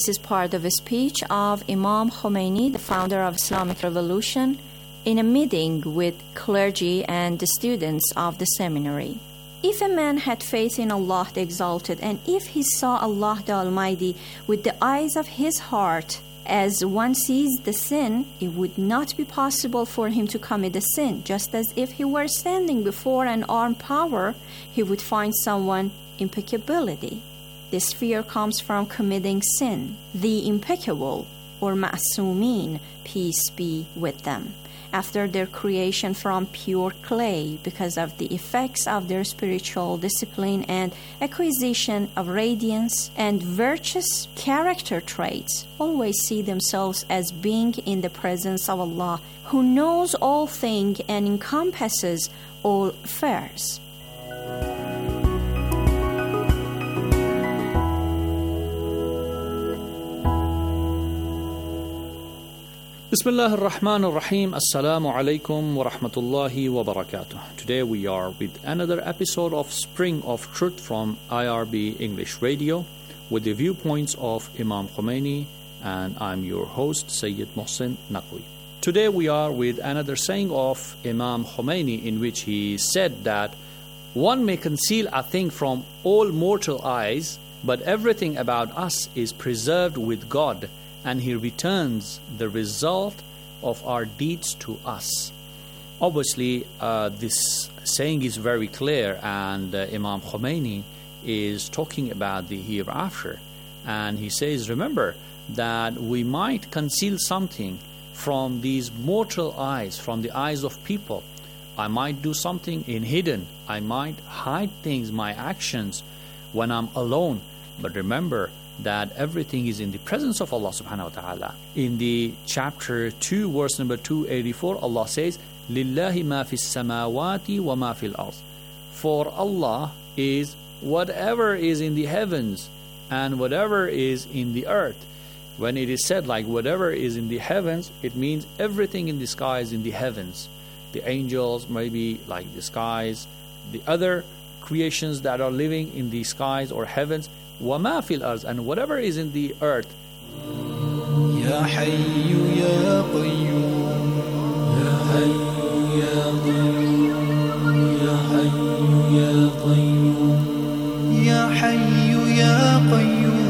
This is part of a speech of Imam Khomeini, the founder of Islamic Revolution, in a meeting with clergy and the students of the seminary. If a man had faith in Allah the Exalted, and if he saw Allah the Almighty with the eyes of his heart, as one sees the sin, it would not be possible for him to commit a sin. Just as if he were standing before an armed power, he would find someone impeccability. This fear comes from committing sin. The impeccable, or ma'sumin, peace be with them, after their creation from pure clay, because of the effects of their spiritual discipline and acquisition of radiance and virtuous character traits, always see themselves as being in the presence of Allah, who knows all things and encompasses all affairs. Bismillah ar-Rahman ar-Rahim. Assalamu alaikum wa rahmatullahi wa barakatuh. Today we are with another episode of Spring of Truth from IRB English Radio with the viewpoints of Imam Khomeini, and I'm your host Sayyid Mohsin Naqvi. Today we are with another saying of Imam Khomeini, in which he said that one may conceal a thing from all mortal eyes, but everything about us is preserved with God, and He returns the result of our deeds to us. Obviously, this saying is very clear, and Imam Khomeini is talking about the hereafter. And he says, remember that we might conceal something from these mortal eyes, from the eyes of people. I might do something in hidden. I might hide things, my actions, when I'm alone. But remember that everything is in the presence of Allah subhanahu wa ta'ala. In the chapter 2, verse number 284, Allah says, Lillahi ma fis samawati wa ma fil ard. For Allah is whatever is in the heavens and whatever is in the earth. When it is said like whatever is in the heavens, it means everything in the skies in the heavens. The angels, maybe like the skies, the other creations that are living in the skies or heavens, وَمَا فِي الْأَرْضِ, and whatever is in the earth. يا حي يا قيوم يا حي يا قيوم يا حي يا قيوم يا حي يا قيوم.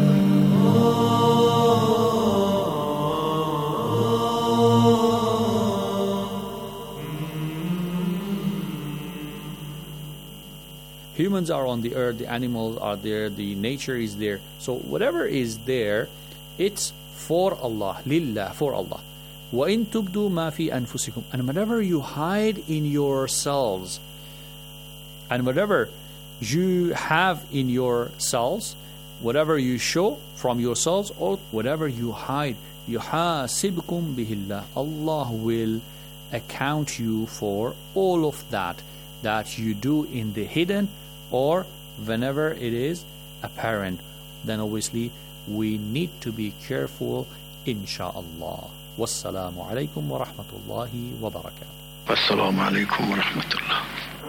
Humans are on the earth, the animals are there, the nature is there. So whatever is there, it's for Allah, lillah, for Allah. وَإِن تُبْدُوا مَا فِي أَنفُسِكُمْ, and whatever you hide in yourselves, and whatever you have in yourselves, whatever you show from yourselves, or whatever you hide, يُحَاسِبْكُمْ بِهِ اللَّهِ, Allah will account you for all of that you do in the hidden or whenever it is apparent. Then obviously we need to be careful, insha'Allah. Wassalamu alaikum wa rahmatullahi wa barakatuh. Assalamu alaikum wa rahmatullah.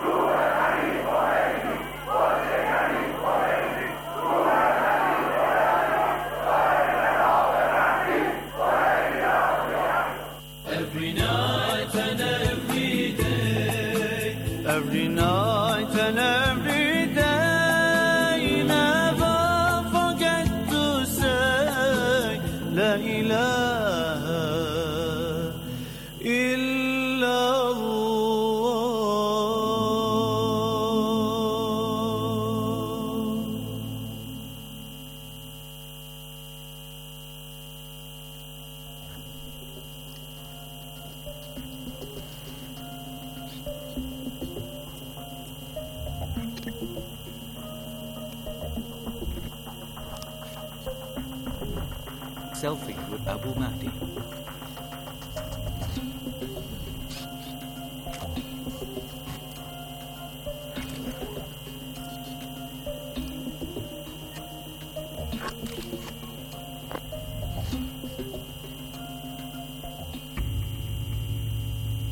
Every night and every day, every night and every day, never forget to say La ilaha illallah. Selfie with Abu Mahdi.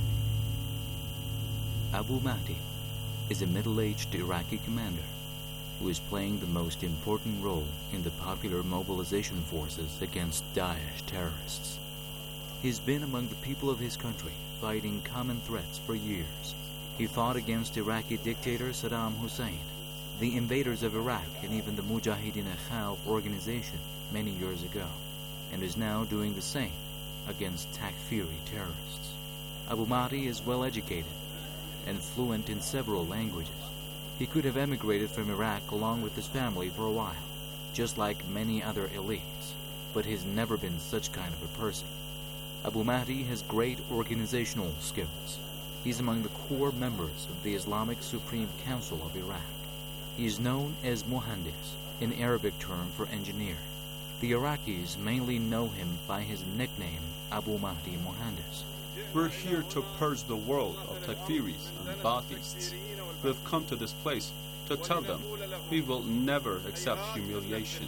Abu Mahdi is a middle-aged Iraqi commander who is playing the most important role in the popular mobilization forces against Daesh terrorists. He's been among the people of his country, fighting common threats for years. He fought against Iraqi dictator Saddam Hussein, the invaders of Iraq, and even the Mujahideen Khalq organization many years ago, and is now doing the same against Takfiri terrorists. Abu Mahdi is well educated and fluent in several languages. He could have emigrated from Iraq along with his family for a while, just like many other elites, but he's never been such kind of a person. Abu Mahdi has great organizational skills. He's among the core members of the Islamic Supreme Council of Iraq. He is known as Muhandis, an Arabic term for engineer. The Iraqis mainly know him by his nickname, Abu Mahdi Muhandis. We're here to purge the world of Takfiris and Baathists. We have come to this place to tell them we will never accept humiliation.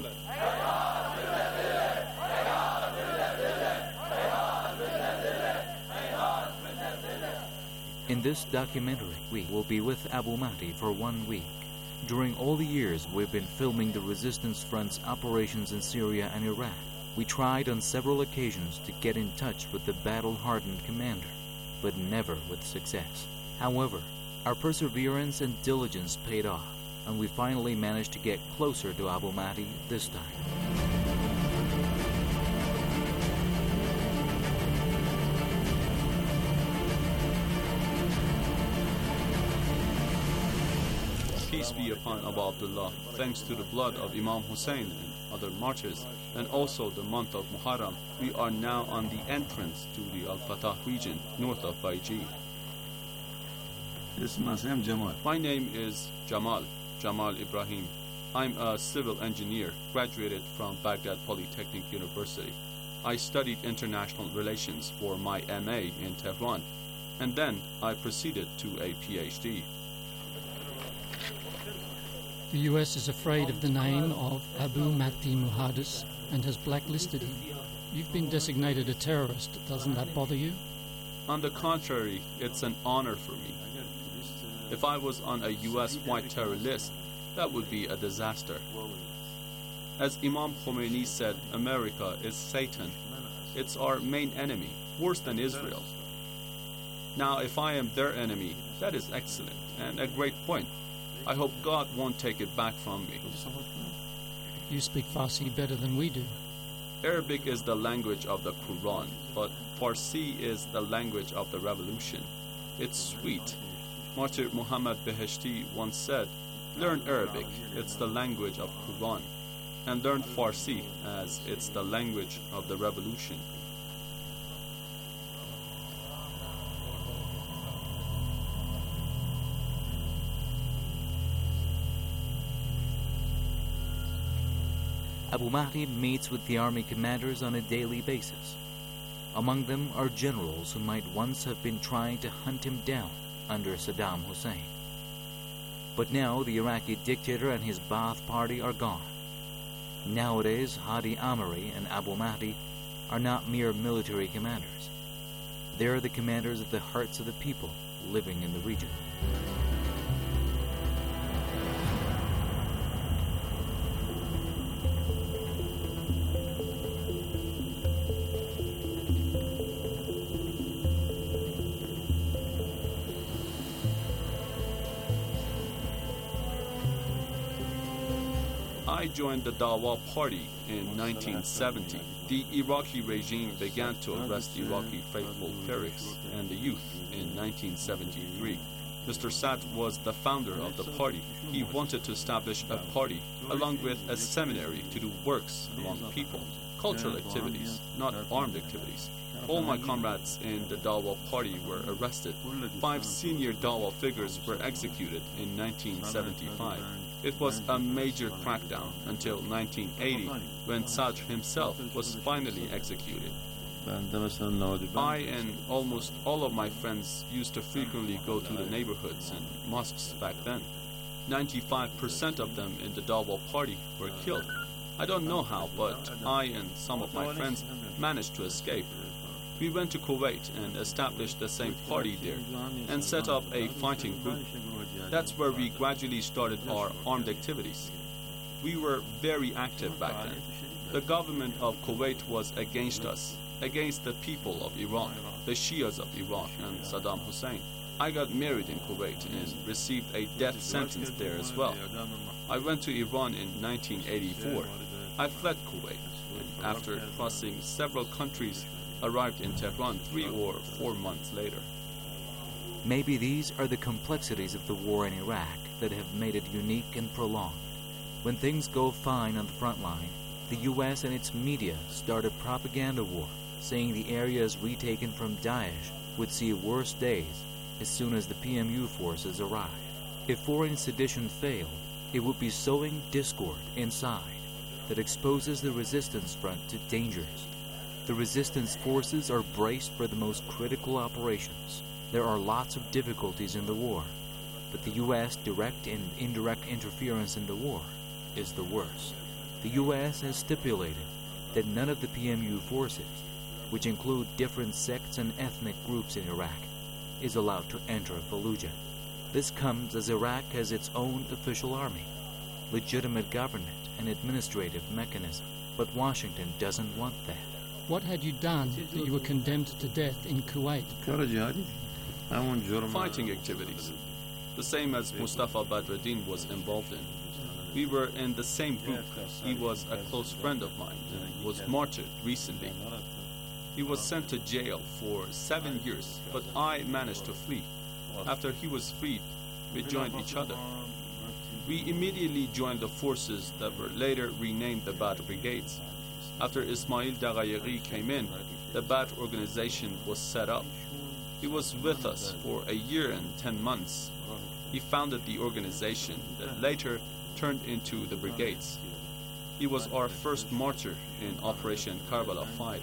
In this documentary, we will be with Abu Mahdi for 1 week. During all the years we've been filming the Resistance Front's operations in Syria and Iraq, we tried on several occasions to get in touch with the battle-hardened commander, but never with success. However, our perseverance and diligence paid off, and we finally managed to get closer to Abu Mahdi this time. Peace be upon Abu Abdullah. Thanks to the blood of Imam Hussein and other martyrs, and also the month of Muharram, we are now on the entrance to the Al-Fatah region, north of Baiji. My name is Jamal Ibrahim. I'm a civil engineer, graduated from Baghdad Polytechnic University. I studied international relations for my MA in Tehran, and then I proceeded to a PhD. The US is afraid of the name of Abu Mahdi Muhandis and has blacklisted him. You've been designated a terrorist. Doesn't that bother you? On the contrary, it's an honor for me. If I was on a US white terror list, that would be a disaster. As Imam Khomeini said, America is Satan. It's our main enemy, worse than Israel. Now, if I am their enemy, that is excellent and a great point. I hope God won't take it back from me. You speak Farsi better than we do. Arabic is the language of the Quran, but Farsi is the language of the revolution. It's sweet. Martyr Muhammad Beheshti once said, learn Arabic, it's the language of Quran, and learn Farsi as it's the language of the revolution. Abu Mahdi meets with the army commanders on a daily basis. Among them are generals who might once have been trying to hunt him down under Saddam Hussein. But now the Iraqi dictator and his Ba'ath party are gone. Nowadays, Hadi Amiri and Abu Mahdi are not mere military commanders. They're the commanders of the hearts of the people living in the region. I joined the Dawa party in 1970. The Iraqi regime began to arrest Iraqi faithful clerics and the youth in 1973. Mr. Sat was the founder of the party. He wanted to establish a party along with a seminary to do works among people, cultural activities, not armed activities. All my comrades in the Dawa party were arrested. 5 senior Dawa figures were executed in 1975. It was a major crackdown until 1980, when Sadr himself was finally executed. I and almost all of my friends used to frequently go to the neighborhoods and mosques back then. 95% of them in the Dawa party were killed. I don't know how, but I and some of my friends managed to escape. We went to Kuwait and established the same party there and set up a fighting group. That's where we gradually started our armed activities. We were very active back then. The government of Kuwait was against us, against the people of Iraq, the Shias of Iraq and Saddam Hussein. I got married in Kuwait and received a death sentence there as well. I went to Iran in 1984. I fled Kuwait and after crossing several countries, arrived in Tehran 3 or 4 months later. Maybe these are the complexities of the war in Iraq that have made it unique and prolonged. When things go fine on the front line, the U.S. and its media start a propaganda war, saying the areas retaken from Daesh would see worse days as soon as the PMU forces arrive. If foreign sedition failed, it would be sowing discord inside that exposes the resistance front to dangers. The resistance forces are braced for the most critical operations. There are lots of difficulties in the war, but the U.S. direct and indirect interference in the war is the worst. The U.S. has stipulated that none of the PMU forces, which include different sects and ethnic groups in Iraq, is allowed to enter Fallujah. This comes as Iraq has its own official army, legitimate government and administrative mechanism, but Washington doesn't want that. What had you done that you were condemned to death in Kuwait? Fighting activities, the same as Mustafa Badreddin was involved in. We were in the same group. He was a close friend of mine and was martyred recently. He was sent to jail for 7 years, but I managed to flee. After he was freed, we joined each other. We immediately joined the forces that were later renamed the Badr Brigades. After Ismail Daghayeghi came in, the Badr organization was set up. He was with us for a year and 10 months. He founded the organization that later turned into the brigades. He was our first martyr in Operation Karbala 5.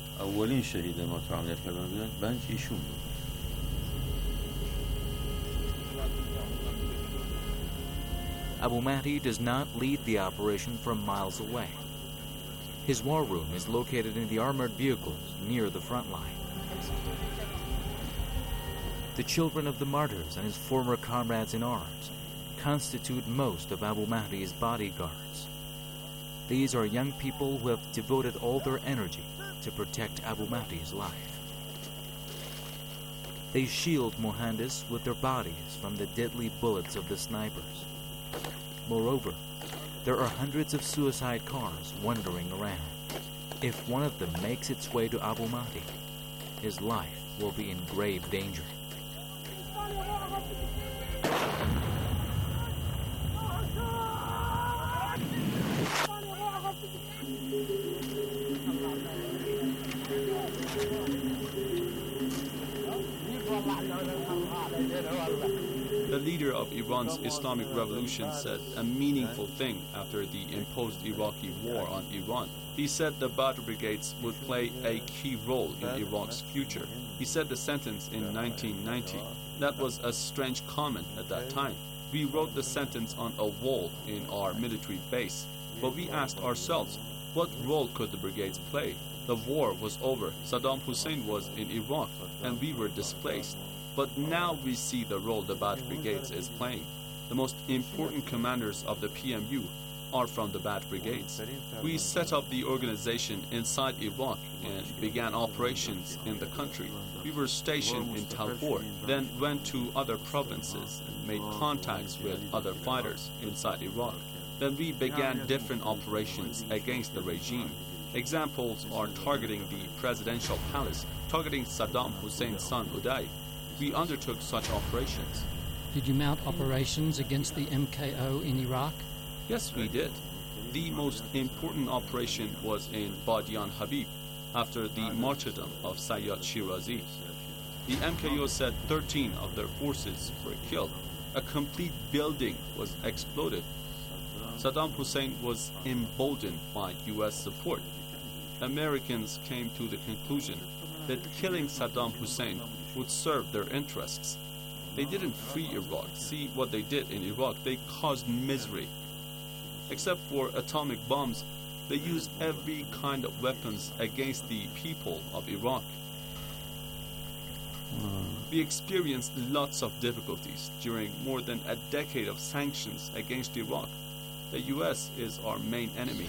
Abu Mahdi does not lead the operation from miles away. His war room is located in the armored vehicles near the front line. The children of the martyrs and his former comrades in arms constitute most of Abu Mahdi's bodyguards. These are young people who have devoted all their energy to protect Abu Mahdi's life. They shield Mohandas with their bodies from the deadly bullets of the snipers. Moreover, there are hundreds of suicide cars wandering around. If one of them makes its way to Abu Mahdi, his life will be in grave danger. The leader of Iran's Islamic Revolution said a meaningful thing after the imposed Iraqi war on Iran. He said the Badr Brigades would play a key role in Iraq's future. He said the sentence in 1990. That was a strange comment at that time. We wrote the sentence on a wall in our military base, but we asked ourselves, what role could the brigades play? The war was over. Saddam Hussein was in Iraq, and we were displaced. But now we see the role the Badr Brigades is playing. The most important commanders of the PMU are from the Badr Brigades. We set up the organization inside Iraq and began operations in the country. We were stationed in Talbor, then went to other provinces and made contacts with other fighters inside Iraq. Then we began different operations against the regime. Examples are targeting the presidential palace, targeting Saddam Hussein's son Uday. We undertook such operations. Did you mount operations against the MKO in Iraq? Yes, we did. The most important operation was in Badian Habib, after the martyrdom of Sayyad Shirazi. The MKO said 13 of their forces were killed. A complete building was exploded. Saddam Hussein was emboldened by U.S. support. Americans came to the conclusion that killing Saddam Hussein would serve their interests. They didn't free Iraq. See what they did in Iraq. They caused misery. Except for atomic bombs, they used every kind of weapons against the people of Iraq. We experienced lots of difficulties during more than a decade of sanctions against Iraq. The US is our main enemy.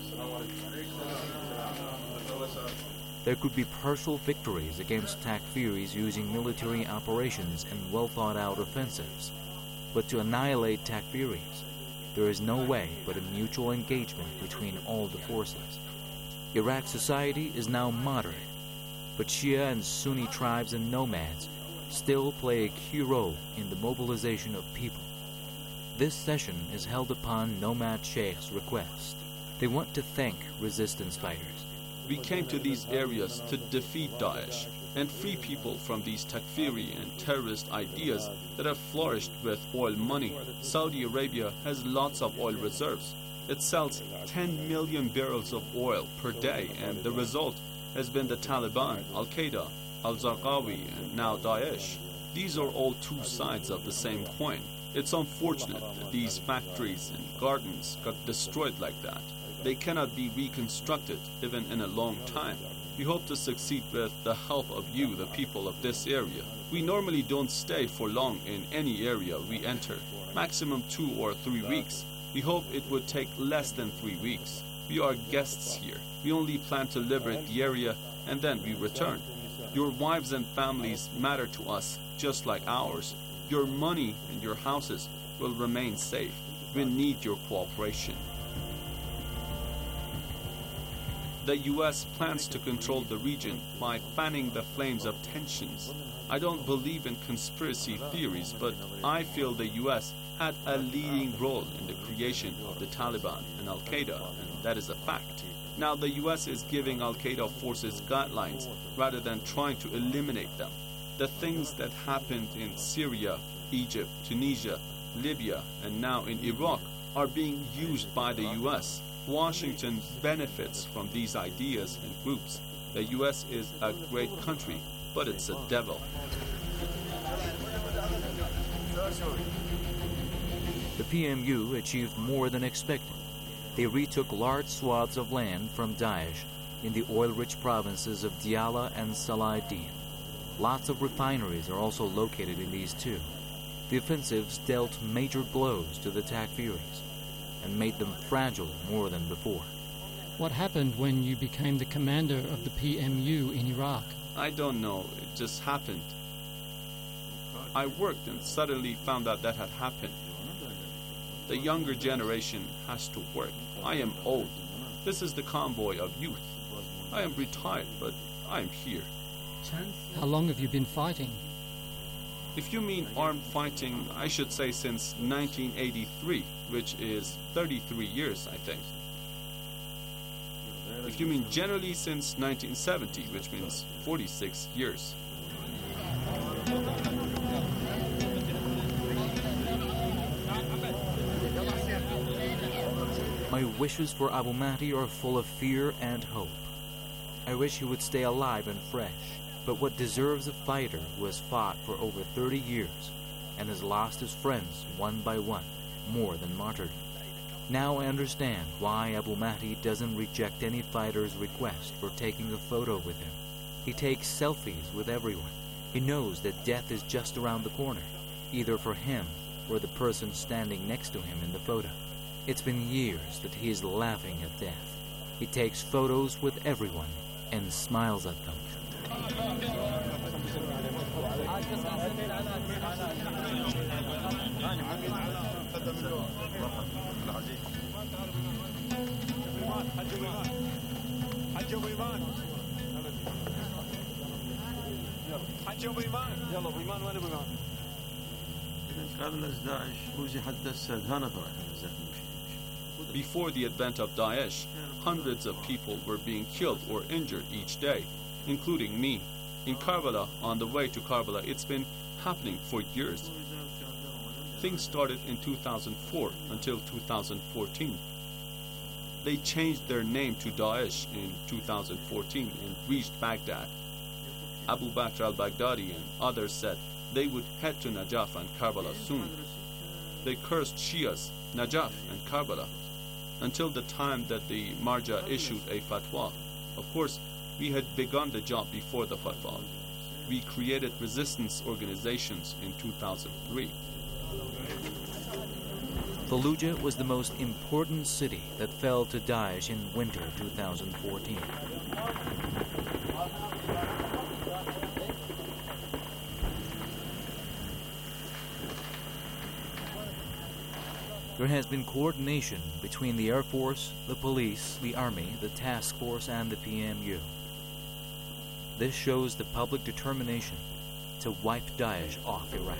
There could be partial victories against Takfiris using military operations and well-thought-out offensives. But to annihilate Takfiris, there is no way but a mutual engagement between all the forces. Iraq society is now moderate, but Shia and Sunni tribes and nomads still play a key role in the mobilization of people. This session is held upon Nomad Sheikh's request. They want to thank resistance fighters. We came to these areas to defeat Daesh and free people from these Takfiri and terrorist ideas that have flourished with oil money. Saudi Arabia has lots of oil reserves. It sells 10 million barrels of oil per day, and the result has been the Taliban, Al-Qaeda, Al-Zarqawi, and now Daesh. These are all two sides of the same coin. It's unfortunate that these factories and gardens got destroyed like that. They cannot be reconstructed even in a long time. We hope to succeed with the help of you, the people of this area. We normally don't stay for long in any area we enter, maximum 2 or 3 weeks. We hope it would take less than 3 weeks. We are guests here. We only plan to liberate the area and then we return. Your wives and families matter to us just like ours. Your money and your houses will remain safe. We need your cooperation. The US plans to control the region by fanning the flames of tensions. I don't believe in conspiracy theories, but I feel the US had a leading role in the creation of the Taliban and Al-Qaeda, and that is a fact. Now the US is giving Al-Qaeda forces guidelines rather than trying to eliminate them. The things that happened in Syria, Egypt, Tunisia, Libya, and now in Iraq are being used by the US. Washington benefits from these ideas and groups. The US is a great country, but it's a devil. The PMU achieved more than expected. They retook large swaths of land from Daesh in the oil-rich provinces of Diyala and Salahuddin. Lots of refineries are also located in these too. The offensives dealt major blows to the Takfiris and made them fragile more than before. What happened when you became the commander of the PMU in Iraq? I don't know, it just happened. I worked and suddenly found out that had happened. The younger generation has to work. I am old. This is the convoy of youth. I am retired, but I am here. How long have you been fighting? If you mean armed fighting, I should say since 1983, which is 33 years, I think. If you mean generally since 1970, which means 46 years. My wishes for Abu Mahdi are full of fear and hope. I wish he would stay alive and fresh, but what deserves a fighter who has fought for over 30 years and has lost his friends one by one, more than martyrdom. Now I understand why Abu Mahdi doesn't reject any fighter's request for taking a photo with him. He takes selfies with everyone. He knows that death is just around the corner, either for him or the person standing next to him in the photo. It's been years that he is laughing at death. He takes photos with everyone and smiles at them. Before the advent of Daesh, hundreds of people were being killed or injured each day, including me. In Karbala, on the way to Karbala, it's been happening for years. Things started in 2004 until 2014. They changed their name to Daesh in 2014 and reached Baghdad. Abu Bakr al-Baghdadi and others said they would head to Najaf and Karbala soon. They cursed Shias, Najaf and Karbala, until the time that the Marja issued a fatwa. Of course, we had begun the job before the fatwa. we created resistance organizations in 2003. Fallujah was the most important city that fell to Daesh in winter 2014. There has been coordination between the Air Force, the police, the Army, the task force, and the PMU. This shows the public determination to wipe Daesh off Iraq.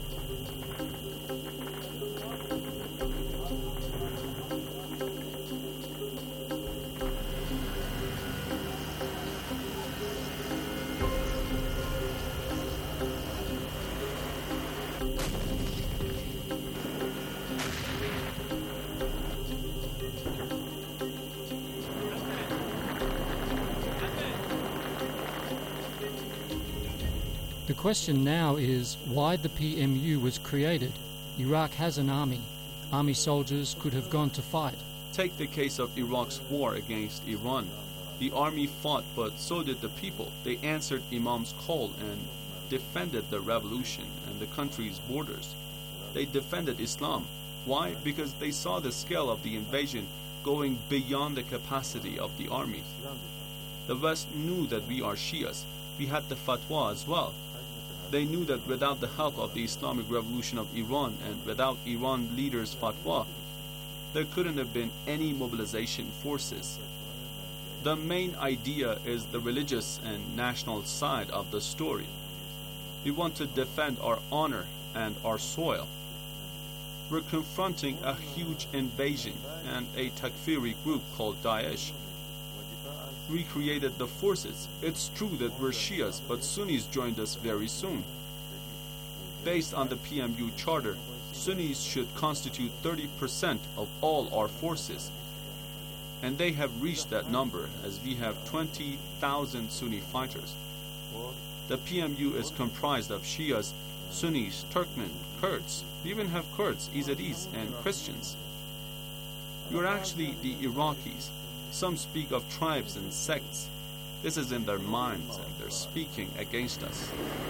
The question now is why the PMU was created. Iraq has an army. Army soldiers could have gone to fight. Take the case of Iraq's war against Iran. The army fought, but so did the people. They answered Imam's call and defended the revolution and the country's borders. They defended Islam. Why? Because they saw the scale of the invasion going beyond the capacity of the army. The West knew that we are Shias. We had the fatwa as well. They knew that without the help of the Islamic Revolution of Iran and without Iran leaders' fatwa, there couldn't have been any mobilization forces. The main idea is the religious and national side of the story. We want to defend our honor and our soil. We're confronting a huge invasion, and a Takfiri group called Daesh recreated the forces. It's true that we're Shias, but Sunnis joined us very soon. Based on the PMU charter, Sunnis should constitute 30% of all our forces. And they have reached that number, as we have 20,000 Sunni fighters. The PMU is comprised of Shias, Sunnis, Turkmen, Kurds. We even have Kurds, Izadis, and Christians. You're actually the Iraqis. Some speak of tribes and sects. This is in their minds, and they're speaking against us.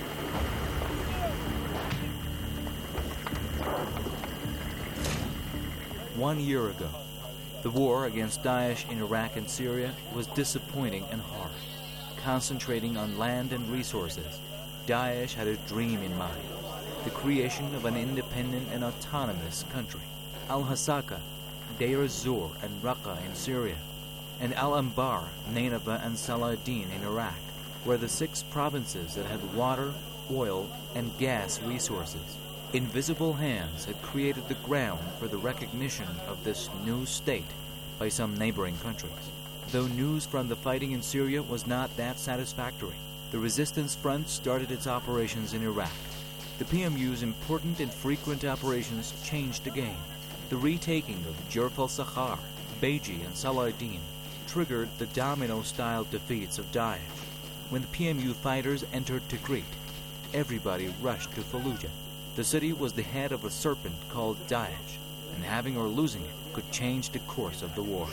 One year ago, the war against Daesh in Iraq and Syria was disappointing and hard. Concentrating on land and resources, Daesh had a dream in mind: the creation of an independent and autonomous country. Al-Hasaka, Deir ez-Zor, and Raqqa in Syria, and Al-Anbar, Nineveh, and Saladin in Iraq were the 6 provinces that had water, oil, and gas resources. Invisible hands had created the ground for the recognition of this new state by some neighboring countries. Though news from the fighting in Syria was not that satisfactory, the resistance front started its operations in Iraq. The PMU's important and frequent operations changed the game. The retaking of Jerf al-Sakhar, Beji, and Saladin triggered the domino-style defeats of Daesh. When the PMU fighters entered Tikrit, everybody rushed to Fallujah. The city was the head of a serpent called Daesh, and having or losing it could change the course of the war.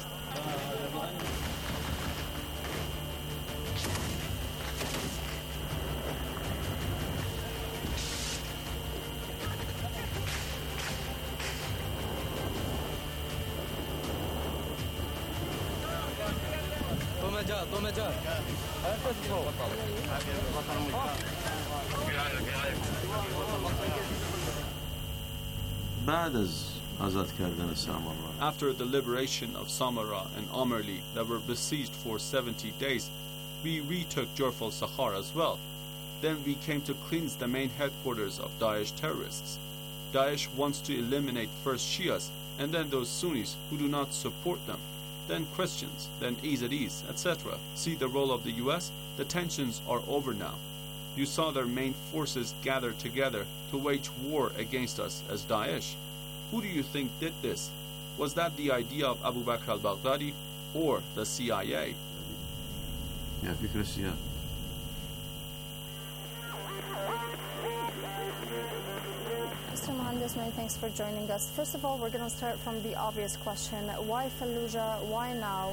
After the liberation of Samarra and Amerli that were besieged for 70 days, we retook Jerf al-Sakhar as well. Then we came to cleanse the main headquarters of Daesh terrorists. Daesh wants to eliminate first Shias and then those Sunnis who do not support them, then Christians, then Izadis, etc. See the role of the US? The tensions are over now. You saw their main forces gather together to wage war against us as Daesh. Who do you think did this? Was that the idea of Abu Bakr al-Baghdadi or the CIA? Yeah, because yeah. Mr. Mohandas, Idris, many thanks for joining us. First of all, we're going to start from the obvious question. Why Fallujah? Why now?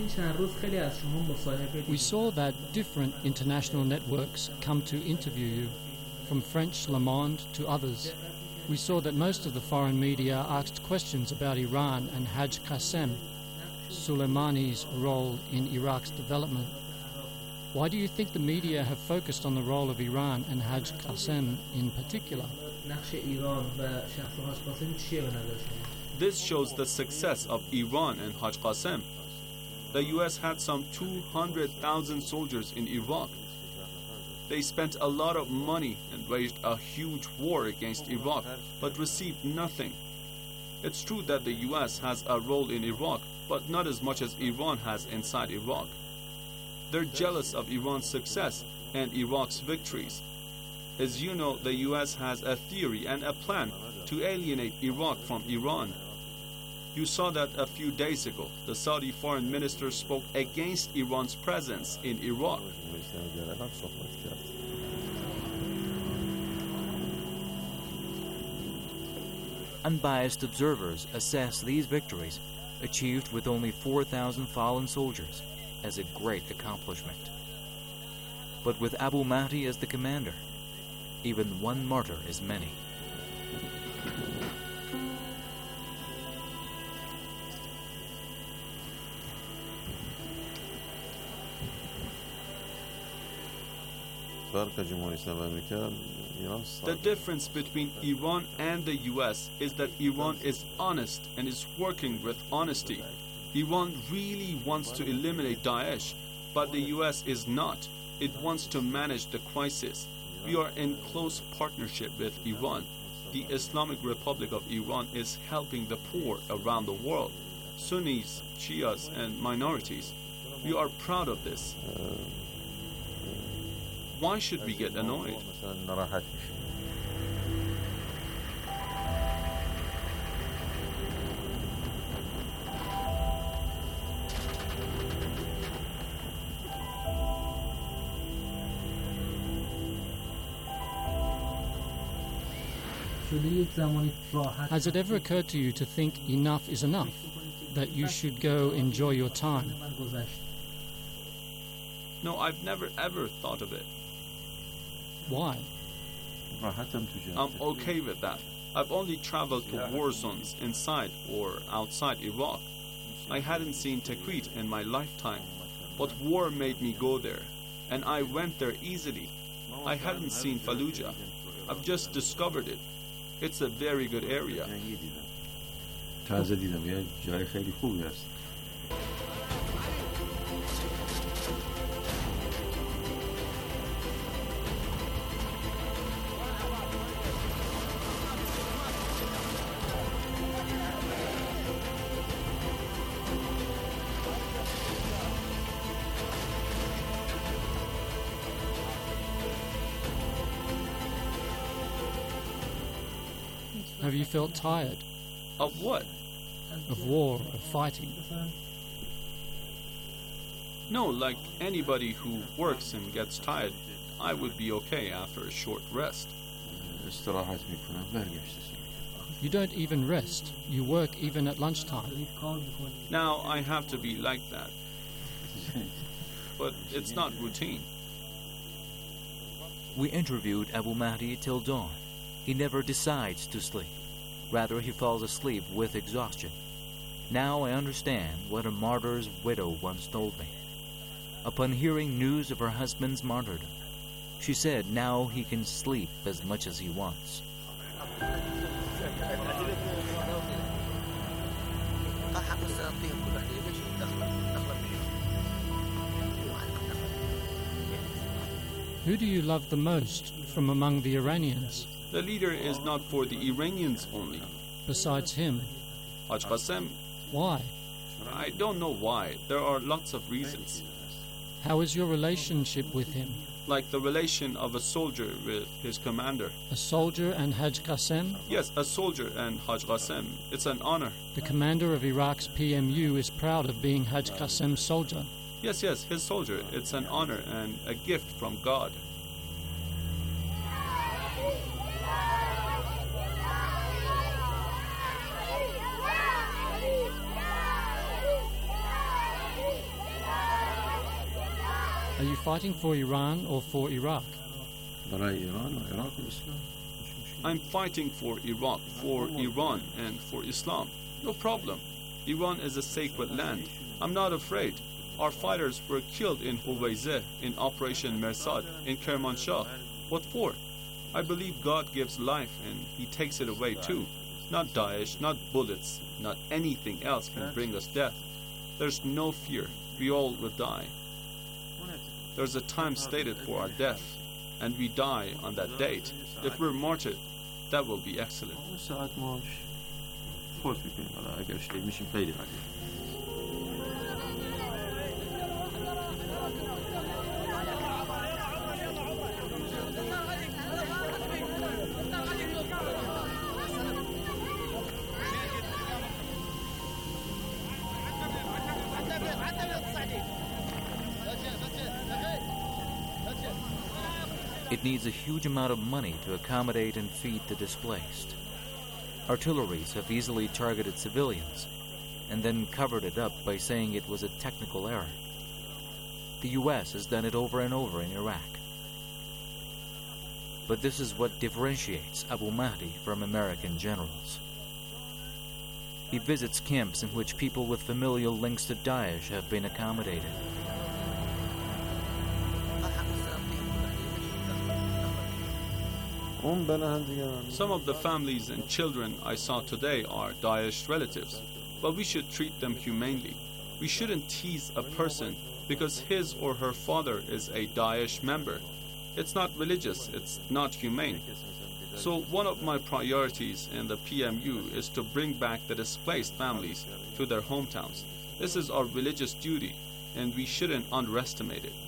We saw that different international networks come to interview you, from French Le Monde to others. We saw that most of the foreign media asked questions about Iran and Haj Qasem, Soleimani's role in Iraq's development. Why do you think the media have focused on the role of Iran and Haj Qasem in particular? This shows the success of Iran and Haj Qasem. The US had some 200,000 soldiers in Iraq. They spent a lot of money and waged a huge war against Iraq, but received nothing. It's true that the US has a role in Iraq, but not as much as Iran has inside Iraq. They're jealous of Iran's success and Iraq's victories. As you know, the US has a theory and a plan to alienate Iraq from Iran. You saw that a few days ago. The Saudi foreign minister spoke against Iran's presence in Iraq. Unbiased observers assess these victories, achieved with only 4,000 fallen soldiers, as a great accomplishment. But with Abu Mahdi as the commander, even one martyr is many. The difference between Iran and the US is that Iran is honest and is working with honesty. Iran really wants to eliminate Daesh, but the US is not. It wants to manage the crisis. We are in close partnership with Iran. The Islamic Republic of Iran is helping the poor around the world, Sunnis, Shias, and minorities. We are proud of this. Why should we get annoyed? Has it ever occurred to you to think enough is enough, that you should go enjoy your time? No, I've never ever thought of it. Why? I'm okay with that. I've only traveled to war zones inside or outside Iraq. I hadn't seen Tikrit in my lifetime, but war made me go there, and I went there easily. I hadn't seen Fallujah. I've just discovered it. It's a very good area. Have you felt tired? Of what? Of war, of fighting? No, like anybody who works and gets tired, I would be okay after a short rest. You don't even rest. You work even at lunchtime. Now I have to be like that. But it's not routine. We interviewed Abu Mahdi till dawn. He never decides to sleep. Rather, he falls asleep with exhaustion. Now I understand what a martyr's widow once told me. Upon hearing news of her husband's martyrdom, she said now he can sleep as much as he wants. Who do you love the most from among the Iranians? The leader is not for the Iranians only. Besides him? Haj Qasem. Why? I don't know why. There are lots of reasons. How is your relationship with him? Like the relation of a soldier with his commander. A soldier and Haj Qasem? Yes, a soldier and Haj Qasem. It's an honor. The commander of Iraq's PMU is proud of being Haj Qasem's soldier. Yes, his soldier. It's an honor and a gift from God. Are you fighting for Iran or for Iraq? برای ایران و عراق و اسلام. I'm fighting for Iraq, for Iran, and for Islam. No problem. Iran is a sacred land. I'm not afraid. Our fighters were killed in Huwaizeh, in Operation Mersad, in Kermanshah. What for? I believe God gives life and He takes it away too. Not Daesh, not bullets, not anything else can bring us death. There's no fear. We all will die. There's a time stated for our death, and we die on that date. If we're martyred, that will be excellent. ساعت ماش فوت میکنیم حالا اگر شهید میشیم خیلی عالی. It needs a huge amount of money to accommodate and feed the displaced. Artilleries have easily targeted civilians and then covered it up by saying it was a technical error. The U.S. has done it over and over in Iraq. But this is what differentiates Abu Mahdi from American generals. He visits camps in which people with familial links to Daesh have been accommodated. Some of the families and children I saw today are Daesh relatives, but we should treat them humanely. We shouldn't tease a person because his or her father is a Daesh member. It's not religious, it's not humane. So one of my priorities in the PMU is to bring back the displaced families to their hometowns. This is our religious duty, and we shouldn't underestimate it.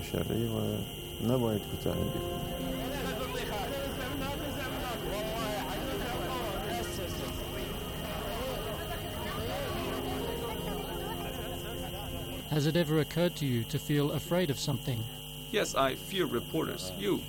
Has it ever occurred to you to feel afraid of something? Yes, I fear reporters. You.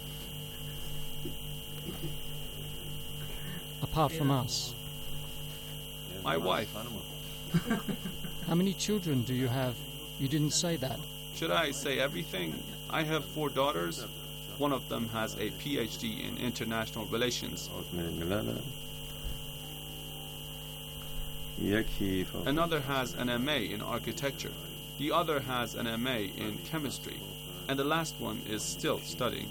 Apart from us. My wife. How many children do you have? You didn't say that. Should I say everything? I have 4 daughters. One of them has a PhD in international relations. Another has an MA in architecture. The other has an MA in chemistry. And the last one is still studying.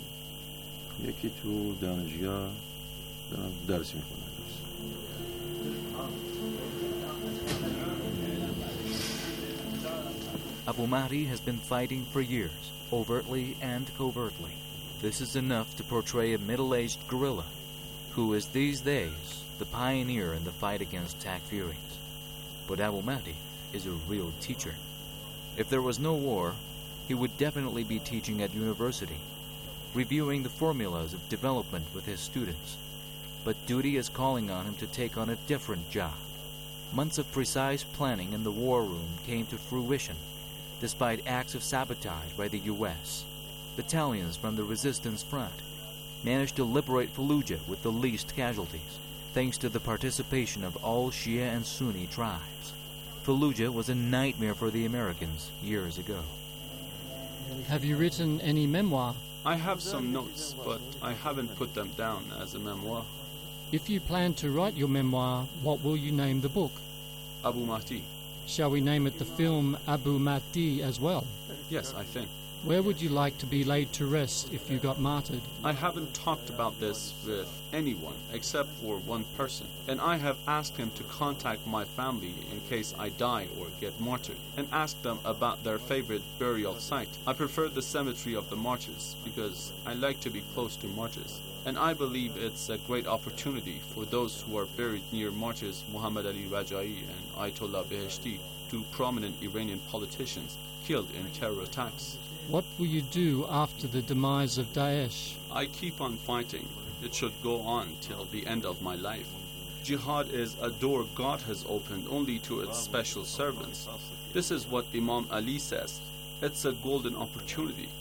Abu Mahdi has been fighting for years, overtly and covertly. This is enough to portray a middle-aged guerrilla who is these days the pioneer in the fight against Takfiris. But Abu Mahdi is a real teacher. If there was no war, he would definitely be teaching at university, reviewing the formulas of development with his students. But duty is calling on him to take on a different job. Months of precise planning in the war room came to fruition, despite acts of sabotage by the U.S. Battalions from the resistance front managed to liberate Fallujah with the least casualties, thanks to the participation of all Shia and Sunni tribes. Fallujah was a nightmare for the Americans years ago. Have you written any memoir? I have some notes, but I haven't put them down as a memoir. If you plan to write your memoir, what will you name the book? Abu Mahdi. Shall we name it the film Abu Mahdi as well? Yes, I think. Where would you like to be laid to rest if you got martyred? I haven't talked about this with anyone except for one person, and I have asked him to contact my family in case I die or get martyred, and ask them about their favorite burial site. I prefer the cemetery of the martyrs because I like to be close to martyrs, and I believe it's a great opportunity for those who are buried near martyrs Muhammad Ali Raja'i and Ayatollah Beheshti, 2 prominent Iranian politicians killed in terror attacks. What will you do after the demise of Daesh? I keep on fighting. It should go on till the end of my life. Jihad is a door God has opened only to its special servants. This is what Imam Ali says. It's a golden opportunity.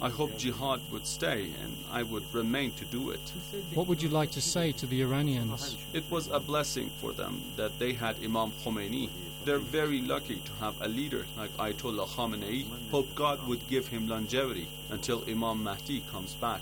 I hope jihad would stay and I would remain to do it. What would you like to say to the Iranians? It was a blessing for them that they had Imam Khomeini. They're very lucky to have a leader like Ayatollah Khamenei. Hope God would give him longevity until Imam Mahdi comes back.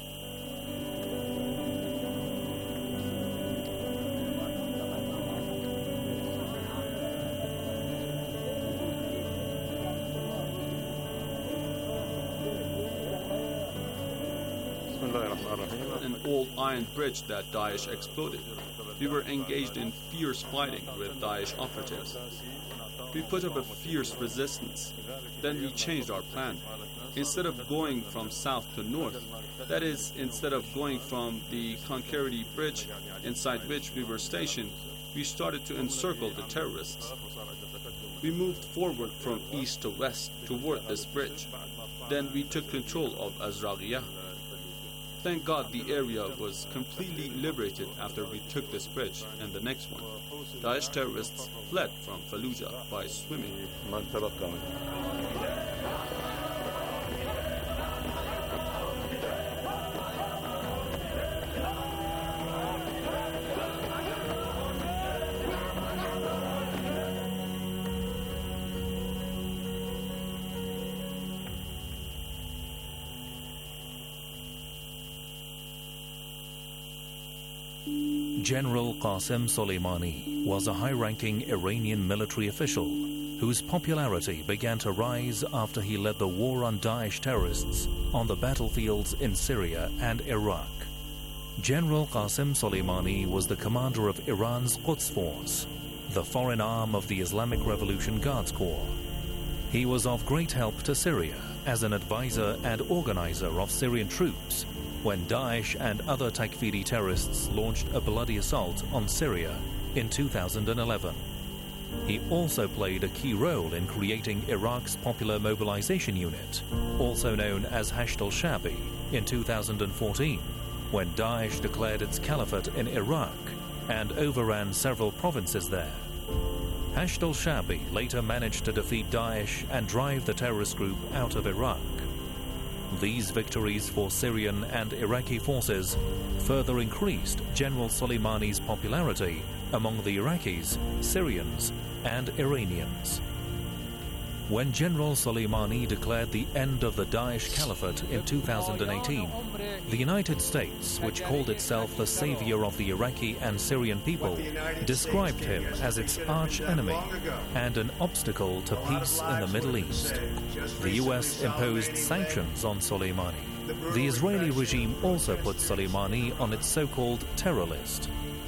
An old iron bridge that Daesh exploded. We were engaged in fierce fighting with Daesh operatives. We put up a fierce resistance. Then we changed our plan. Instead of going from south to north, that is, instead of going from the Conquerity Bridge, inside which we were stationed, we started to encircle the terrorists. We moved forward from east to west toward this bridge. Then we took control of Azraqiyah. Thank God the area was completely liberated after we took this bridge and the next one. Daesh terrorists fled from Fallujah by swimming. General Qasem Soleimani was a high-ranking Iranian military official whose popularity began to rise after he led the war on Daesh terrorists on the battlefields in Syria and Iraq. General Qasem Soleimani was the commander of Iran's Quds Force, the foreign arm of the Islamic Revolution Guards Corps. He was of great help to Syria as an advisor and organizer of Syrian troops when Daesh and other Takfiri terrorists launched a bloody assault on Syria in 2011. He also played a key role in creating Iraq's Popular Mobilization Unit, also known as Hashd al-Shabi, in 2014, when Daesh declared its caliphate in Iraq and overran several provinces there. Hashd al-Shabi later managed to defeat Daesh and drive the terrorist group out of Iraq. These victories for Syrian and Iraqi forces further increased General Soleimani's popularity among the Iraqis, Syrians, and Iranians. When General Soleimani declared the end of the Daesh Caliphate in 2018, the United States, which called itself the savior of the Iraqi and Syrian people, described him as its arch-enemy and an obstacle to peace in the Middle East. The US imposed sanctions on Soleimani. The Israeli regime also put Soleimani on its so-called terror list.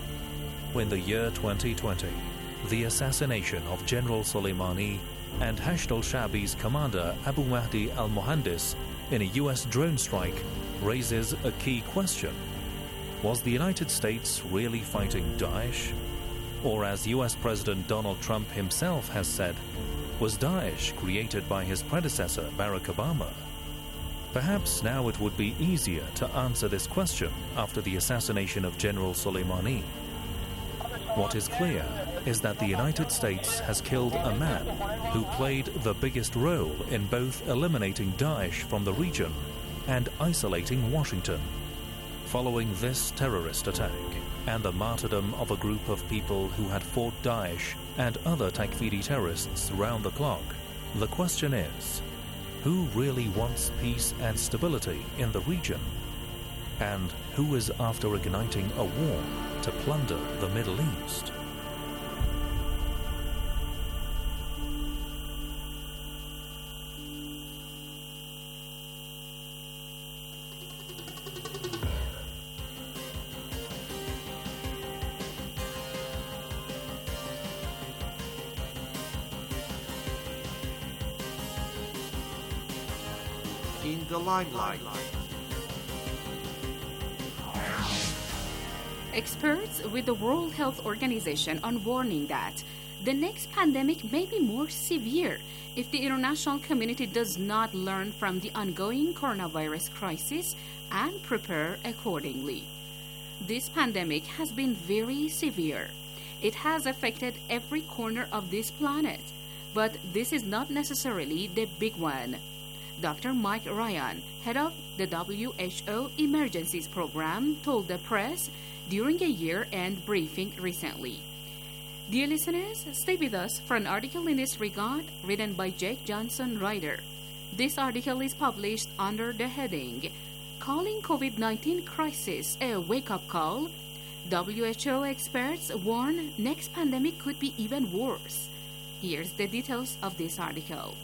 In the year 2020, the assassination of General Soleimani and Hashd al-Shabi's commander Abu Mahdi al-Mohandis in a US drone strike raises a key question. Was the United States really fighting Daesh? Or, as US President Donald Trump himself has said, was Daesh created by his predecessor Barack Obama? Perhaps now it would be easier to answer this question after the assassination of General Soleimani. What is clear is that the United States has killed a man who played the biggest role in both eliminating Daesh from the region and isolating Washington. Following this terrorist attack and the martyrdom of a group of people who had fought Daesh and other Takfiri terrorists round the clock, the question is, who really wants peace and stability in the region? And who is after igniting a war to plunder the Middle East? In the limelight. Experts with the World Health Organization are warning that the next pandemic may be more severe if the international community does not learn from the ongoing coronavirus crisis and prepare accordingly. This pandemic has been very severe. It has affected every corner of this planet, but this is not necessarily the big one. Dr. Mike Ryan, head of the WHO Emergencies Program, told the press during a year-end briefing recently. Dear listeners, stay with us for an article in this regard written by Jake Johnson Ryder. This article is published under the heading, Calling COVID-19 Crisis a Wake-Up Call. WHO experts warn next pandemic could be even worse. Here's the details of this article.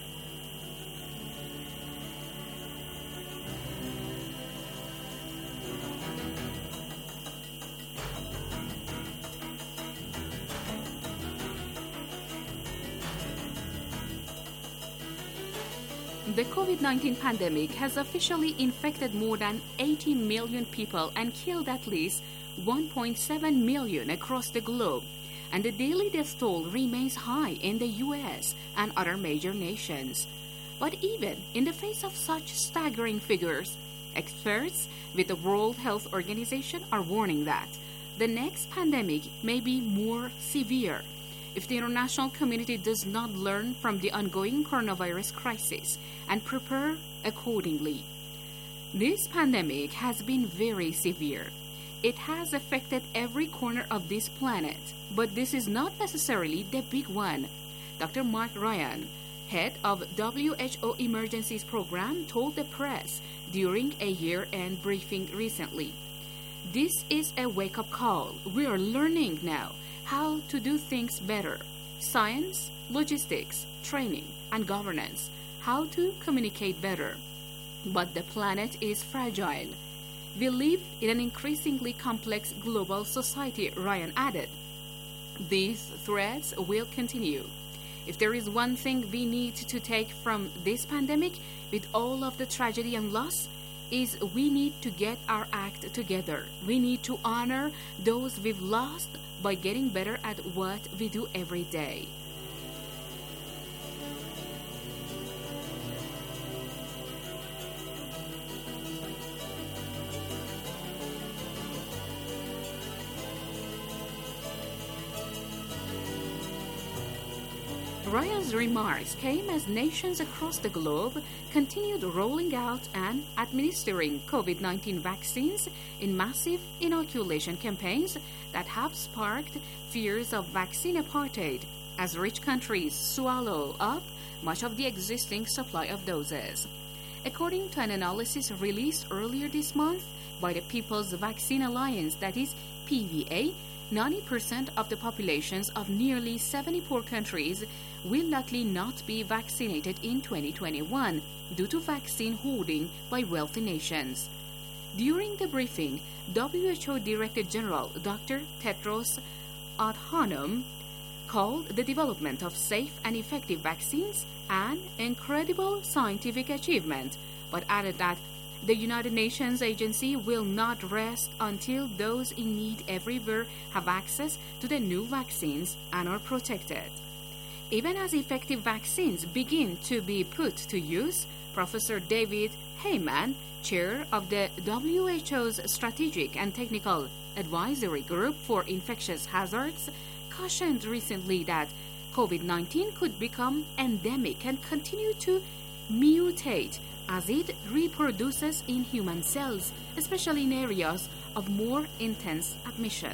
The COVID-19 pandemic has officially infected more than 18 million people and killed at least 1.7 million across the globe, and the daily death toll remains high in the US and other major nations. But even in the face of such staggering figures, experts with the World Health Organization are warning that the next pandemic may be more severe if the international community does not learn from the ongoing coronavirus crisis and prepare accordingly. This pandemic has been very severe. It has affected every corner of this planet, but this is not necessarily the big one. Dr. Mark Ryan, head of WHO Emergencies Program, told the press during a year-end briefing recently. This is a wake-up call. We are learning now how to do things better. Science, logistics, training, and governance. How to communicate better. But the planet is fragile. We live in an increasingly complex global society, Ryan added. These threats will continue. If there is one thing we need to take from this pandemic, with all of the tragedy and loss, is we need to get our act together. We need to honor those we've lost by getting better at what we do every day. Ryan's remarks came as nations across the globe continued rolling out and administering COVID-19 vaccines in massive inoculation campaigns that have sparked fears of vaccine apartheid as rich countries swallow up much of the existing supply of doses. According to an analysis released earlier this month by the People's Vaccine Alliance, that is PVA, 90% of the populations of nearly 70 poor countries will likely not be vaccinated in 2021 due to vaccine hoarding by wealthy nations. During the briefing, WHO Director General Dr. Tedros Adhanom called the development of safe and effective vaccines an incredible scientific achievement, but added that the United Nations agency will not rest until those in need everywhere have access to the new vaccines and are protected. Even as effective vaccines begin to be put to use, Professor David Heymann, chair of the WHO's Strategic and Technical Advisory Group for Infectious Hazards, cautioned recently that COVID-19 could become endemic and continue to mutate as it reproduces in human cells, especially in areas of more intense admission.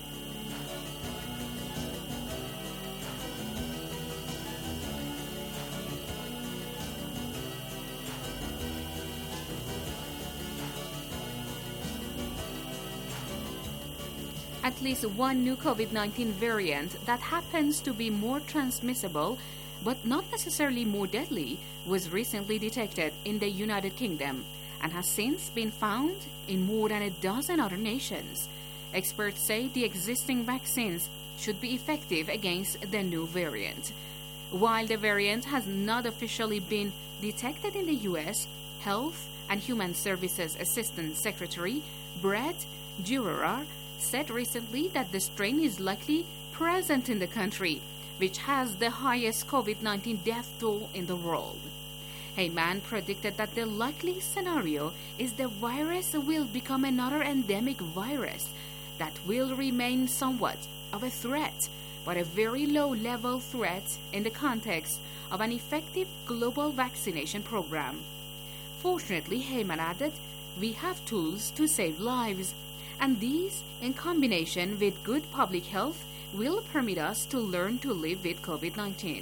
At least one new COVID-19 variant that happens to be more transmissible but not necessarily more deadly was recently detected in the United Kingdom and has since been found in more than a dozen other nations. Experts say the existing vaccines should be effective against the new variant. While the variant has not officially been detected in the US, Health and Human Services Assistant Secretary Brett Giroir said recently that the strain is likely present in the country, which has the highest COVID-19 death toll in the world. Heymann predicted that the likely scenario is the virus will become another endemic virus that will remain somewhat of a threat but a very low-level threat in the context of an effective global vaccination program. Fortunately, Heyman added, we have tools to save lives, and these, in combination with good public health, will permit us to learn to live with COVID-19.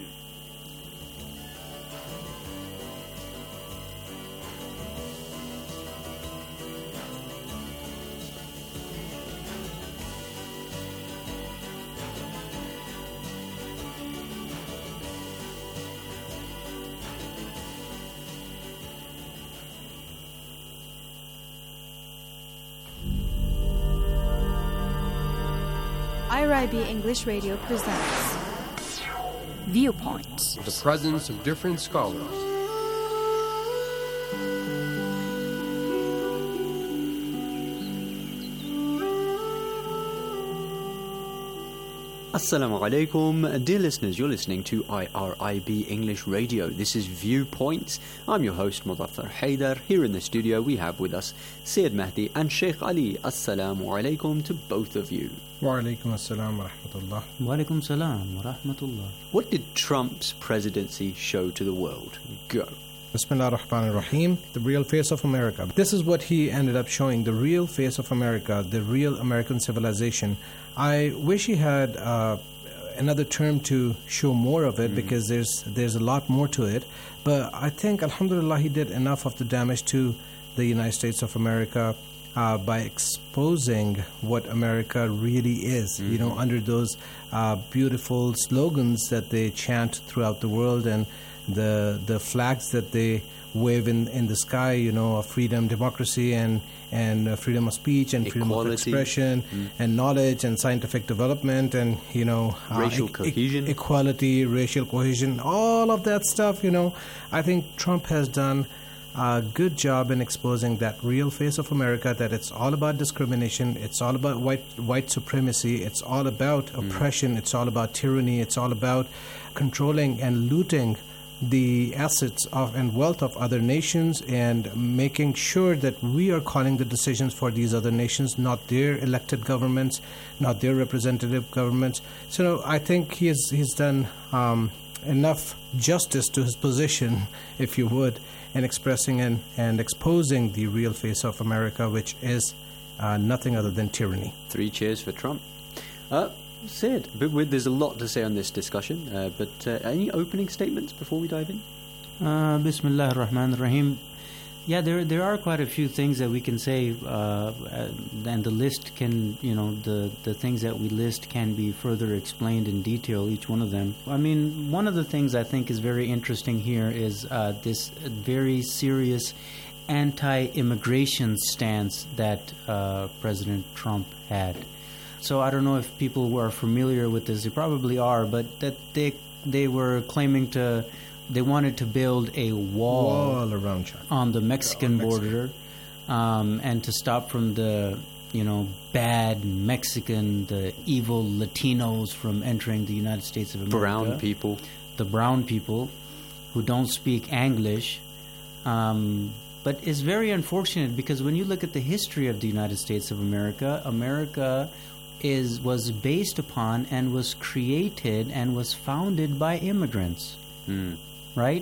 IRIB English Radio presents Viewpoints. The presence of different scholars. Assalamu alaikum. Dear listeners, you're listening to IRIB English Radio. This is Viewpoints. I'm your host, Mudaffar Haidar. Here in the studio, we have with us Syed Mahdi and Sheikh Ali. Assalamu alaikum to both of you. Wa alaikum assalam wa rahmatullah. Wa alaikum salam wa rahmatullah. What did Trump's presidency show to the world? Go. Bismillah ar-Rahman ar-Rahim. The real face of America. This is what he ended up showing, the real face of America, the real American civilization. I wish he had another term to show more of it, because there's a lot more to it. But I think, alhamdulillah, he did enough of the damage to the United States of America by exposing what America really is, you know, under those beautiful slogans that they chant throughout the world, and the flags that they wave in the sky, you know, of freedom, democracy, and freedom of speech, and freedom of expression, and knowledge, and scientific development, and, you know, racial cohesion, equality, racial cohesion, all of that stuff. You know, I think Trump has done a good job in exposing that real face of America, that it's all about discrimination, it's all about white supremacy, it's all about oppression, it's all about tyranny, it's all about controlling and looting the assets of and wealth of other nations, and making sure that we are calling the decisions for these other nations, not their elected governments, not their representative governments. So I think he's done enough justice to his position, if you would, in expressing and exposing the real face of America, which is nothing other than tyranny. 3 cheers for Trump. Sid, there's a lot to say on this discussion, but any opening statements before we dive in? Bismillah ar-Rahman ar-Rahim. Yeah, there are quite a few things that we can say, and the list can, you know, the things that we list can be further explained in detail, each one of them. I mean, one of the things I think is very interesting here is this very serious anti-immigration stance that President Trump had. So I don't know if people who are familiar with this, they probably are, but that they were claiming they wanted to build a wall around China, on the Mexican border, and to stop from the, you know, bad Mexican, the evil Latinos from entering the United States of America. The brown people who don't speak English. But it's very unfortunate, because when you look at the history of the United States of America, America was based upon and was created and was founded by immigrants, right?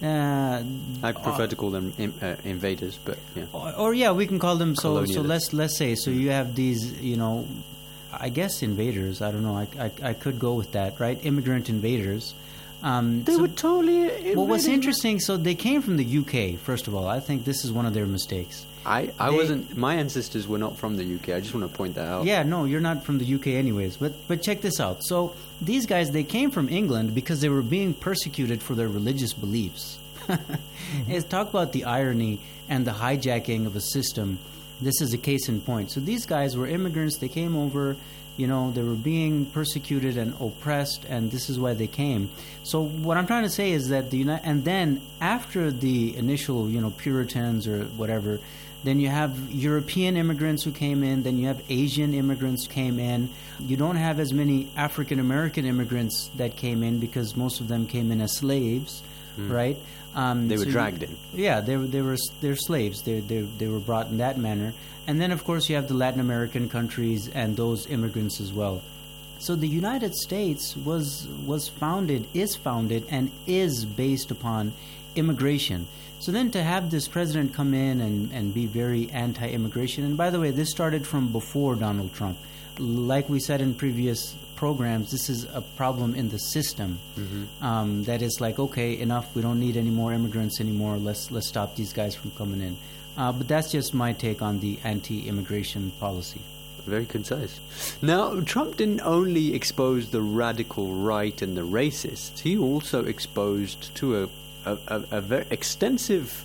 I prefer to call them invaders, but yeah. Or yeah, we can call them so. Let's say so. You have these, you know, I guess invaders. I don't know. I could go with that, right? Immigrant invaders. They were totally. Well, what's interesting? So they came from the UK. First of all, I think this is one of their mistakes. I wasn't. My ancestors were not from the UK. I just want to point that out. Yeah, no, you're not from the UK anyways. But check this out. So these guys, they came from England because they were being persecuted for their religious beliefs. Talk about the irony and the hijacking of a system. This is a case in point. So these guys were immigrants. They came over. You know, they were being persecuted and oppressed, and this is why they came. So what I'm trying to say is that and then after the initial, you know, Puritans or whatever, then you have European immigrants who came in, then you have Asian immigrants who came in. You don't have as many African American immigrants that came in, because most of them came in as slaves, right? They were dragged in. Yeah, they're slaves. They were brought in that manner. And then, of course, you have the Latin American countries and those immigrants as well. So the United States is founded, and is based upon immigration. So then to have this president come in and be very anti-immigration, and by the way, this started from before Donald Trump. Like we said in previous programs, this is a problem in the system. That is like, okay, enough, we don't need any more immigrants anymore, let's stop these guys from coming in. But that's just my take on the anti-immigration policy. Very concise. Now, Trump didn't only expose the radical right and the racists, he also exposed to a very extensive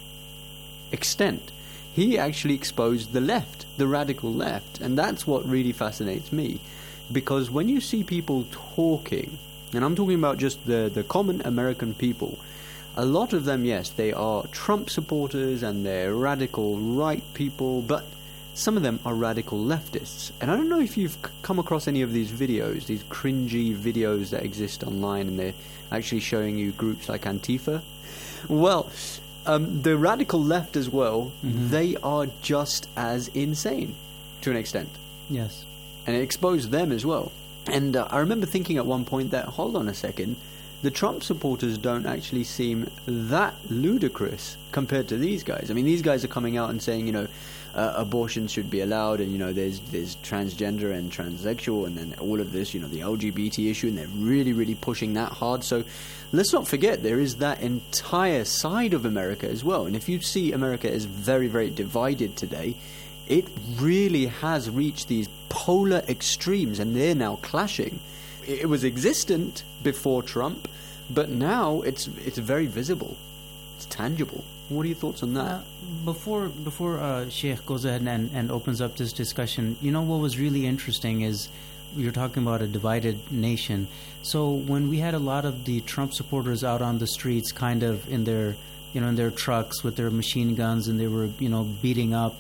extent. He actually exposed the left, the radical left, and that's what really fascinates me. Because when you see people talking, and I'm talking about just the common American people, a lot of them, yes, they are Trump supporters and they're radical right people, but some of them are radical leftists. And I don't know if you've come across any of these videos, these cringy videos that exist online, and they're actually showing you groups like Antifa. Well, the radical left as well, they are just as insane to an extent. Yes. And it exposed them as well. And I remember thinking at one point that, hold on a second, the Trump supporters don't actually seem that ludicrous compared to these guys. I mean, these guys are coming out and saying, abortion should be allowed, and, there's transgender and transsexual, and then all of this, the LGBT issue, and they're really, really pushing that hard. So let's not forget, there is that entire side of America as well. And if you see America is very, very divided today, it really has reached these polar extremes, and they're now clashing. It was existent before Trump, but now it's very visible. It's tangible. What are your thoughts on that? Before Sheikh goes ahead and opens up this discussion, what was really interesting is you're talking about a divided nation. So when we had a lot of the Trump supporters out on the streets, kind of in their trucks with their machine guns, and they were beating up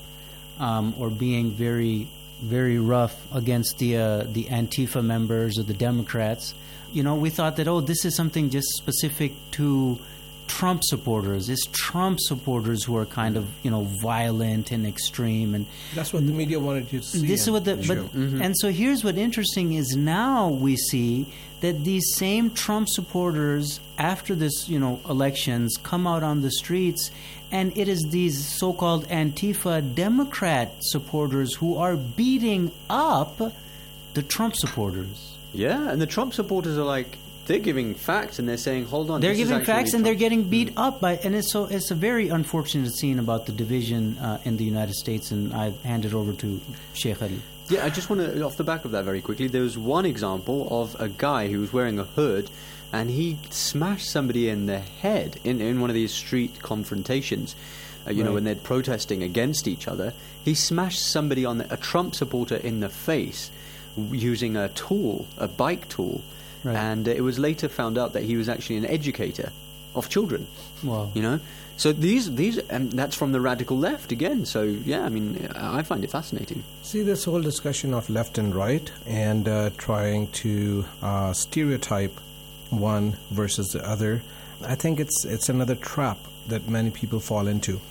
or being very, very rough against the Antifa members or the Democrats, we thought that, this is something just specific to Trump supporters. It's Trump supporters who are kind of, violent and extreme, and that's what the media wanted you to see. This is what and so here's what interesting is, now we see that these same Trump supporters, after this, elections, come out on the streets, and it is these so-called Antifa Democrat supporters who are beating up the Trump supporters. Yeah, and the Trump supporters are like, they're giving facts, and they're saying, hold on. They're giving facts, and they're getting beat up by, and it's a very unfortunate scene about the division in the United States, and I hand it over to Sheikh Ali. Yeah, I just want to, off the back of that very quickly, there was one example of a guy who was wearing a hood, and he smashed somebody in the head in one of these street confrontations. Right. When they're protesting against each other, he smashed somebody a Trump supporter in the face using a tool, a bike tool. Right. And it was later found out that he was actually an educator of children. Wow. So these, and that's from the radical left again. So yeah, I find it fascinating. See, this whole discussion of left and right, and trying to stereotype one versus the other, I think it's another trap that many people fall into.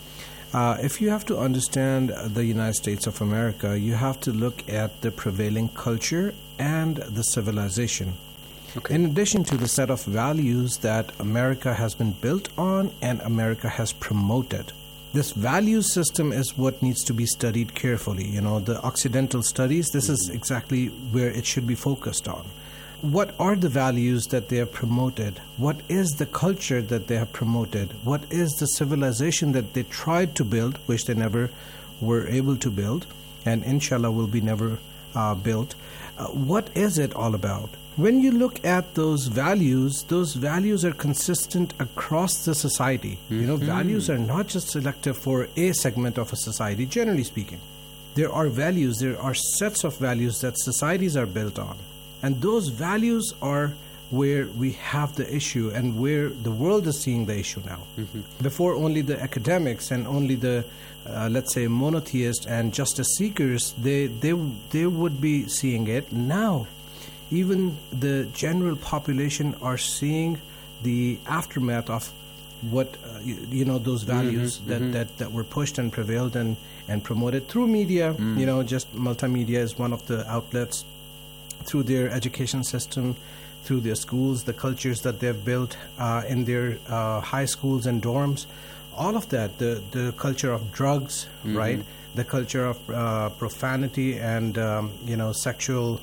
If you have to understand the United States of America, you have to look at the prevailing culture and the civilization. Okay. In addition to the set of values that America has been built on and America has promoted. This value system is what needs to be studied carefully. The Occidental studies, this is exactly where it should be focused on. What are the values that they have promoted? What is the culture that they have promoted? What is the civilization that they tried to build, which they never were able to build, and inshallah will be never built? What is it all about? When you look at those values are consistent across the society. Values are not just selective for a segment of a society, generally speaking. There are values, there are sets of values that societies are built on. And those values are where we have the issue and where the world is seeing the issue now. Before, only the academics and only the, let's say, monotheists and justice seekers, they would be seeing it. Now, even the general population are seeing the aftermath of what, those values that were pushed and prevailed and promoted through media. Just multimedia is one of the outlets. through their education system, through their schools, the cultures that they've built in their high schools and dorms, all of that, the culture of drugs, right? The culture of profanity and sexual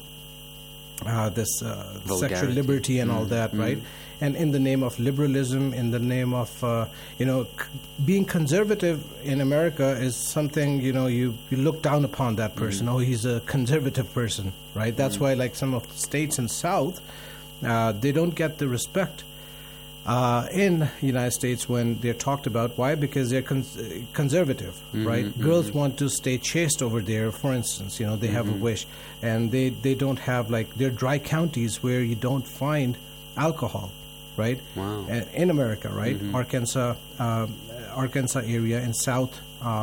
sexual liberty and all that, right? And in the name of liberalism, in the name of being conservative in America is something you look down upon that person. Oh, he's a conservative person, right? That's why, like some of the states in South, they don't get the respect in the United States when they're talked about. Why? Because they're conservative, right? Girls want to stay chaste over there, for instance. They have a wish. And they don't have, like, they're dry counties where you don't find alcohol, right? Wow. In America, right? Arkansas area in South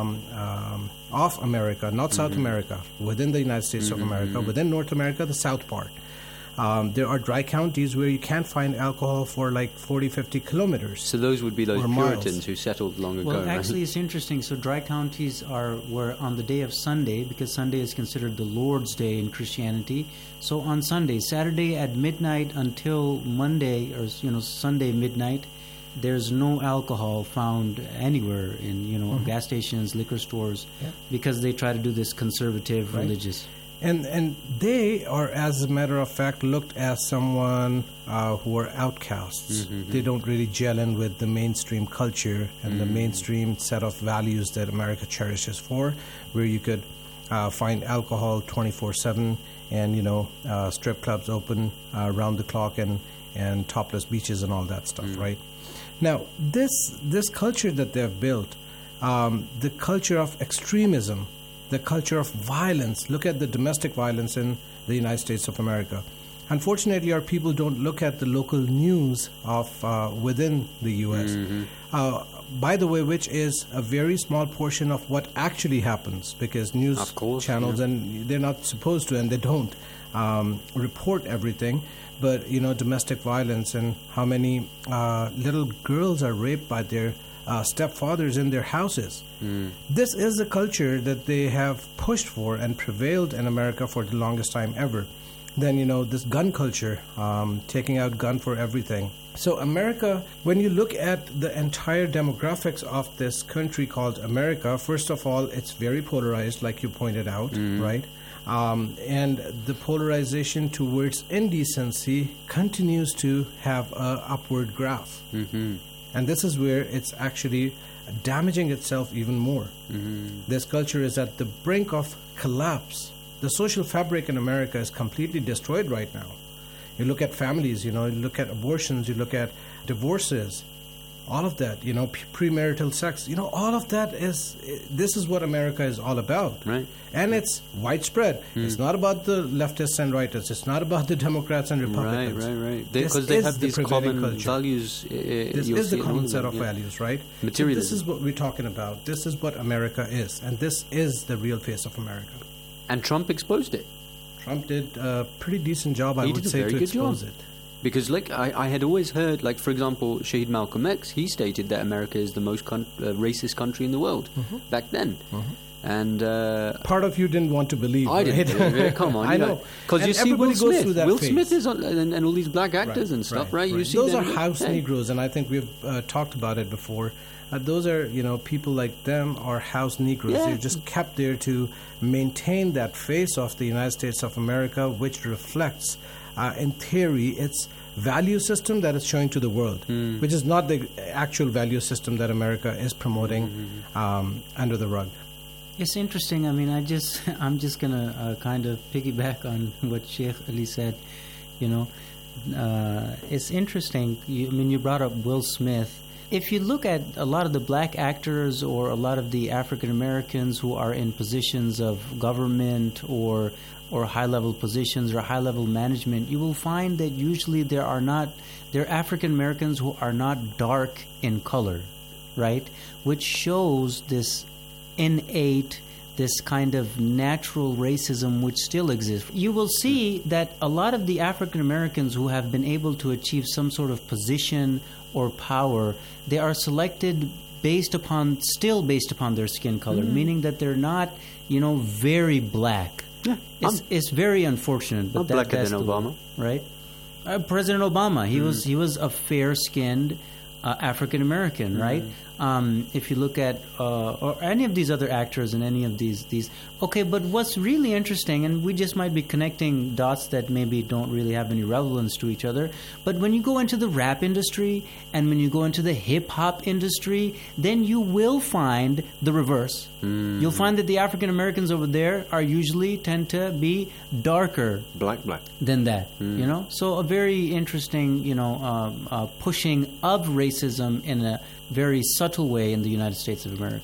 of America, not South America, within the United States of America, within North America, the South part. There are dry counties where you can't find alcohol for like 40, 50 kilometers. So those would be those Puritans who settled long ago, Well, actually, right? it's interesting. So dry counties were on the day of Sunday, because Sunday is considered the Lord's Day in Christianity. So on Sunday, Saturday at midnight until Monday or Sunday midnight, there's no alcohol found anywhere in gas stations, liquor stores, because they try to do this conservative religious. And they are, as a matter of fact, looked as someone who are outcasts. They don't really gel in with the mainstream culture and the mainstream set of values that America cherishes for, where you could find alcohol 24/7 and, strip clubs open around the clock and topless beaches and all that stuff, right? Now, this culture that they've built, the culture of extremism, the culture of violence. Look at the domestic violence in the United States of America. Unfortunately, our people don't look at the local news of within the U.S., by the way, which is a very small portion of what actually happens, because news channels, and they're not supposed to, and they don't report everything. But, domestic violence and how many little girls are raped by their stepfathers in their houses. This is a culture that they have pushed for and prevailed in America for the longest time ever. Then, this gun culture, taking out gun for everything. So America, when you look at the entire demographics of this country called America, first of all, it's very polarized, like you pointed out, right? And the polarization towards indecency continues to have an upward graph. And this is where it's actually damaging itself even more. This culture is at the brink of collapse. The social fabric in America is completely destroyed right now. You look at families, you look at abortions, you look at divorces, all of that, premarital sex, all of that this is what America is all about. Right. And it's widespread. It's not about the leftists and rightists. It's not about the Democrats and Republicans. Right. Because they have these common values. This is the common set of values, right? Materialism. So this is what we're talking about. This is what America is. And this is the real face of America. And Trump exposed it. Trump did a pretty decent job, I would say, to expose it. Because, I had always heard, for example, Shahid Malcolm X, he stated that America is the most racist country in the world back then. And part of you didn't want to believe. I didn't believe it. Come on, I know. Because you see Will goes through that Will phase. Smith is on, and all these black actors and stuff, right? You see those are house Negroes, and I think we've talked about it before. Those are, people like them are house Negroes. Yeah. They're just kept there to maintain that face of the United States of America, which reflects, in theory, its value system that it's showing to the world, which is not the actual value system that America is promoting under the rug. It's interesting. I mean, I'm just gonna kind of piggyback on what Sheikh Ali said. It's interesting. You brought up Will Smith. If you look at a lot of the black actors or a lot of the African Americans who are in positions of government or high-level positions or high-level management, you will find that usually they're African Americans who are not dark in color, right? Which shows this innate, this kind of natural racism which still exists. You will see that a lot of the African Americans who have been able to achieve some sort of position or power, they are selected based upon their skin color, meaning that they're not, very black. It's very unfortunate. But I'm blacker that's than Obama. Right? President Obama, he was a fair-skinned African American, right? If you look at or any of these other actors and any of these okay, but what's really interesting, and we just might be connecting dots that maybe don't really have any relevance to each other, but when you go into the rap industry and when you go into the hip-hop industry, then you will find the reverse. You'll find that the African Americans over there are usually tend to be darker black than that, you know. So a very interesting, pushing of racism in a very subtle way in the United States of America.